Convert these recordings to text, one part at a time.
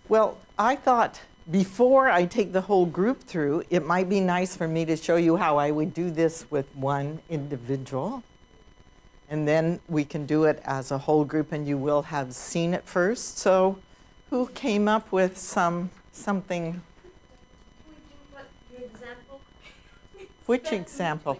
Well, I thought before I take the whole group through, it might be nice for me to show you how I would do this with one individual. And then we can do it as a whole group, and you will have seen it first. So who came up with something? Can we do what your example? Which example?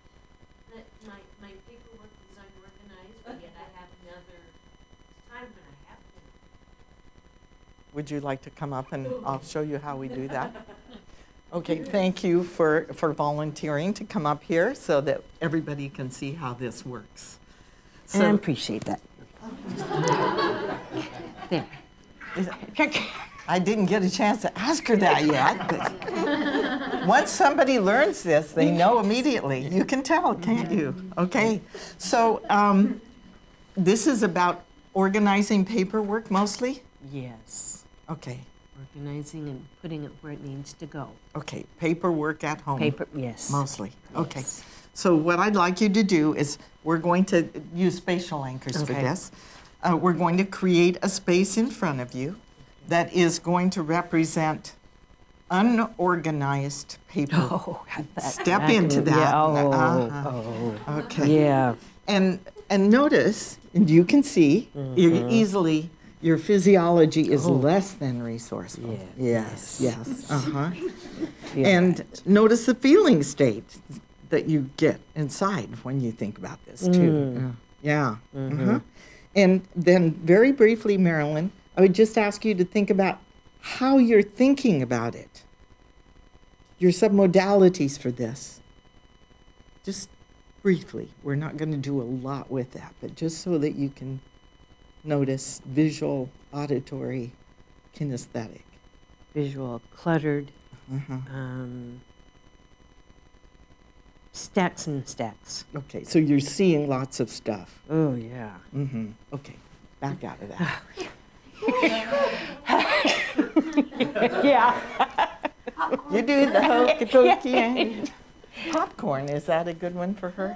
My paperwork is unorganized, but yet I have another time when I have to. Would you like to come up and I'll show you how we do that? Okay, thank you for volunteering to come up here so that everybody can see how this works. I appreciate that. There. I didn't get a chance to ask her that yet, but once somebody learns this, they know immediately. You can tell, can't you? Okay, so this is about organizing paperwork mostly? Yes. Okay. Organizing and putting it where it needs to go. Okay, paperwork at home. Yes. Mostly. Okay. Yes. So what I'd like you to do is we're going to use spatial anchors for Okay. this. We're going to create a space in front of you that is going to represent unorganized paper. Oh, Step into that. Yeah. Okay. Yeah. And notice, and you can see, easily your physiology is less than resourceful. Yes. Yes. Uh-huh. Feel And that. notice the feeling state that you get inside when you think about this too. Yeah. And then very briefly, Marilyn, I would just ask you to think about how you're thinking about it. Your submodalities for this. Just briefly. We're not going to do a lot with that, but just so that you can notice visual, auditory, kinesthetic. Visual, cluttered, stacks and stacks. Okay, so you're seeing lots of stuff. Oh, yeah. Okay, back out of that. Yeah. You do the hokey pokey. Popcorn, is that a good one for her?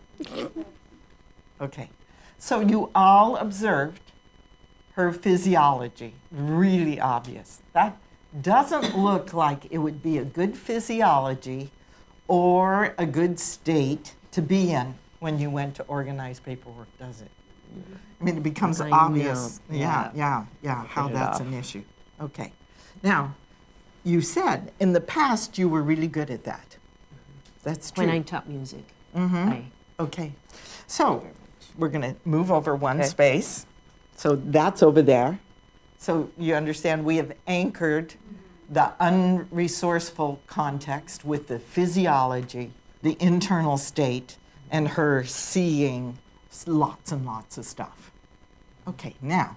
Okay, so you all observed her physiology, really obvious. That doesn't look like it would be a good physiology or a good state to be in when you went to organize paperwork, does it? I mean, it becomes I obvious. know. Yeah, how it that's off. an issue. Okay, now, you said in the past you were really good at that. That's true. When I taught music. I Okay, so we're going to move over one Okay. space. So that's over there. So you understand we have anchored the unresourceful context with the physiology, the internal state, and her seeing lots and lots of stuff. Okay, now,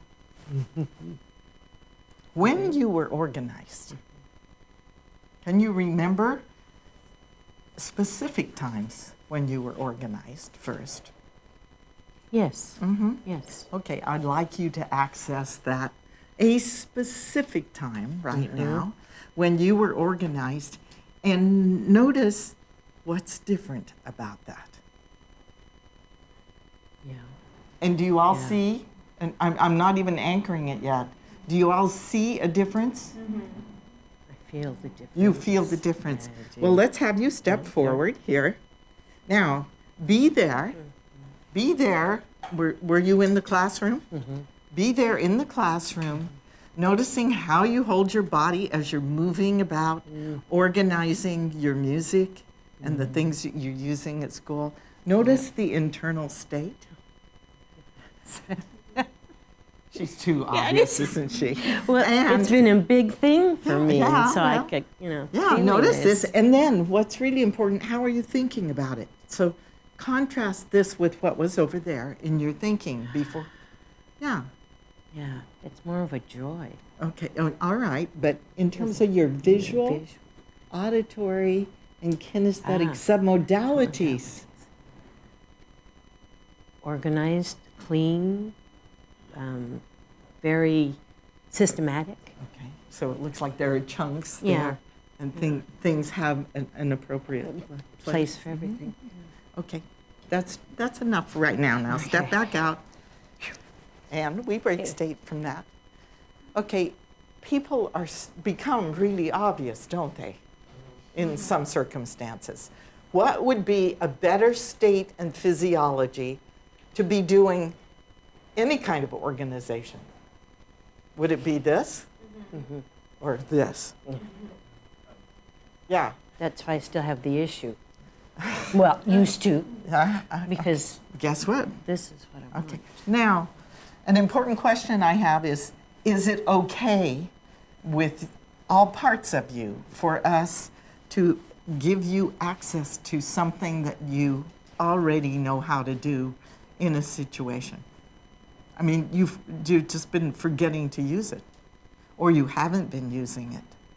when you were organized, can you remember specific times when you were organized first? Yes. Yes. Okay, I'd like you to access that a specific time right now when you were organized and notice what's different about that. Yeah. And do you all Yeah. see, and I'm not even anchoring it yet, do you all see a difference? I feel the difference. You feel the difference. I do. Well, let's have you step forward here. Now, be there. Be there. Were you in the classroom? Be there in the classroom, noticing how you hold your body as you're moving about, organizing your music and the things that you're using at school. Notice the internal state. She's too obvious, isn't she? Well, it's been a big thing for me, yeah, so well, I could, Yeah, feeling notice this. And then what's really important, how are you thinking about it? So contrast this with what was over there in your thinking before. Yeah, Yeah, it's more of a joy. okay, all right. But in terms of your visual, auditory, and kinesthetic submodalities. Organized, clean, very systematic. Okay, so it looks like there are chunks Yeah. there, and things have an appropriate Place for everything. Okay, that's enough for right now. Now step back out, and we break state from that. Okay, people become really obvious, don't they, in some circumstances. What would be a better state and physiology to be doing any kind of organization? Would it be this or this? Yeah. That's why I still have the issue. Well, used to, because Guess what? this is what I want. Okay. Now, an important question I have is it okay with all parts of you for us to give you access to something that you already know how to do in a situation? I mean, you've just been forgetting to use it, or you haven't been using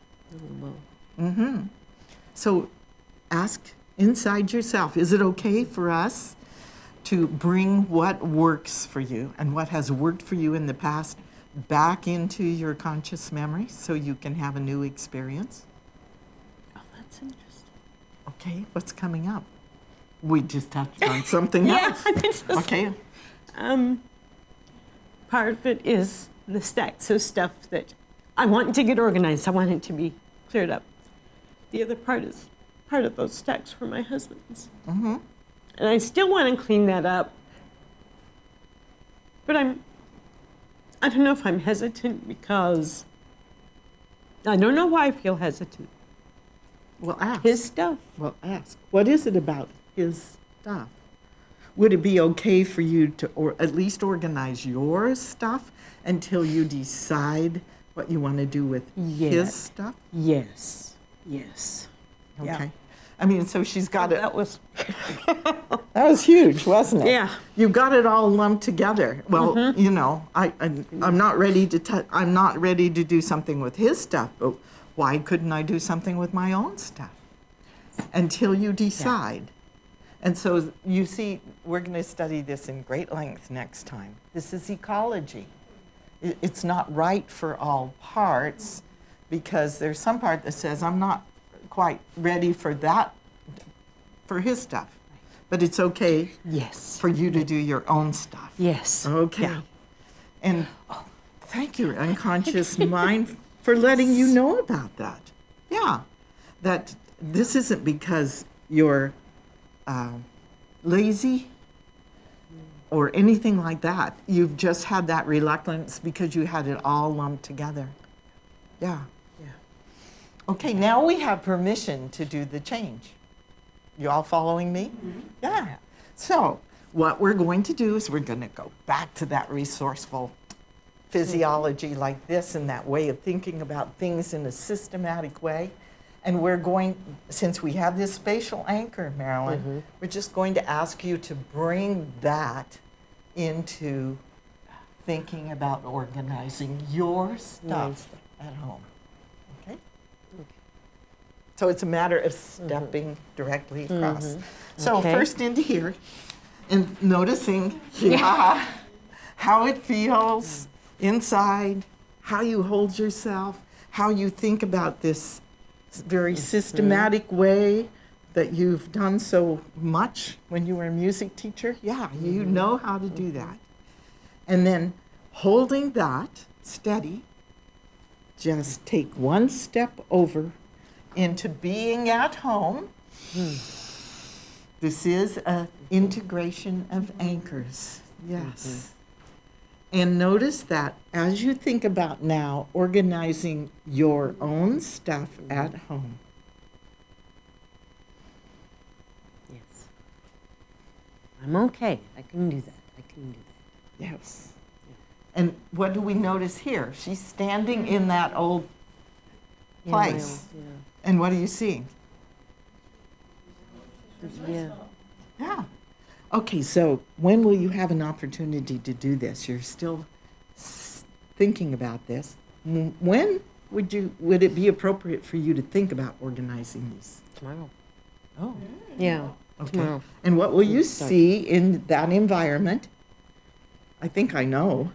it. So ask inside yourself, is it okay for us to bring what works for you and what has worked for you in the past back into your conscious memory so you can have a new experience? Oh, that's interesting. Okay, what's coming up? We just touched on something else. Okay. Part of it is the stacks of stuff that I want to get organized. I want it to be cleared up. The other part is part of those stacks were my husband's. And I still want to clean that up. But I don't know if I'm hesitant because I don't know why I feel hesitant. Well, ask. His stuff. Well, ask. What is it about his stuff? Would it be okay for you to, or at least organize your stuff until you decide what you want to do with his stuff? Yes. Yes. Okay. Yeah. I mean, so she's got it. That was. That was huge, wasn't it? Yeah. You got it all lumped together. Well, you know, I'm not ready to I'm not ready to do something with his stuff, but why couldn't I do something with my own stuff? Until you decide. And so you see, we're going to study this in great length next time. This is ecology. It's not right for all parts because there's some part that says, I'm not quite ready for that, for his stuff. But it's okay Yes. for you to do your own stuff. Yes. Okay. Yeah. And thank you, unconscious mind, for letting you know about that. Yeah. That this isn't because you're lazy or anything like that. You've just had that reluctance because you had it all lumped together. Yeah. Yeah. Okay, now we have permission to do the change. You all following me? Yeah. So what we're going to do is we're going to go back to that resourceful physiology like this and that way of thinking about things in a systematic way. And we're going, since we have this spatial anchor, Marilyn, we're just going to ask you to bring that into thinking about organizing your stuff at home. Okay? So it's a matter of stepping directly across. So Okay. first into here and noticing how it feels inside, how you hold yourself, how you think about this very systematic way that you've done so much when you were a music teacher. Yeah, you know how to do that. And then holding that steady, just take one step over into being at home. This is an integration of anchors. Yes. And notice that as you think about now organizing your own stuff at home, Yes. I'm okay. I can do that. I can do that. yes. And what do we notice here? She's standing in that old Yeah, my place. own- And what are you seeing? Yeah. Yeah. Okay, so when will you have an opportunity to do this? You're still thinking about this. When would it be appropriate for you to think about organizing these? Tomorrow. Oh, Yeah. okay. Tomorrow. And what will you Start. see in that environment? I think I know.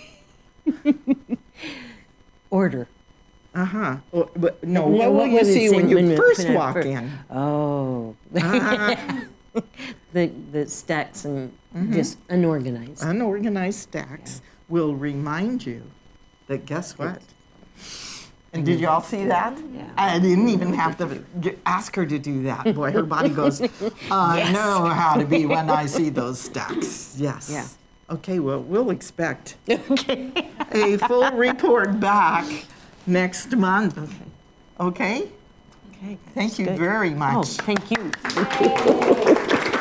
Order. Uh-huh. No, No, what will what you was it see saying when you when first I walk fir- in? Oh. Uh, the stacks and just unorganized. unorganized stacks will remind you that guess what? And did y'all see that? Yeah. I didn't even have to ask her to do that. Boy, her body goes, I know how to be when I see those stacks. Yes. Yeah. Okay, well, we'll expect Okay. a full report back next month. Okay? Okay. Thank you Good. very Oh, much. thank you.